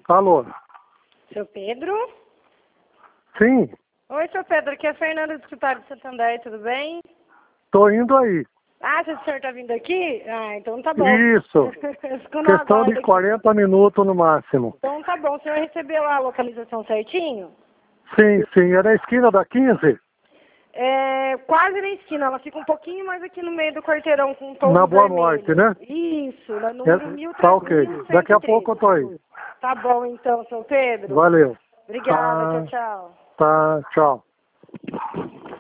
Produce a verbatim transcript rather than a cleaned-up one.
Alô? Seu Pedro? Sim, Oi, seu Pedro, aqui é a Fernanda do escritório de Santander, tudo bem? tô indo aí. Ah, se o senhor tá vindo aqui? Ah, então tá bom. Isso. Ficou no Questão aguardo de aqui. quarenta minutos no máximo. Então tá bom, o senhor recebeu a localização certinho? Sim, sim. É na esquina da quinze? É quase na esquina, ela fica um pouquinho mais aqui no meio do quarteirão com um tom Na Boa vermelho. Noite, né? Isso, no número É, tá ok. mil e trezentos Daqui e a treze. pouco eu tô aí. Tá bom então, seu Pedro. Valeu. Obrigada, tchau, Tá, tchau. tá, tchau.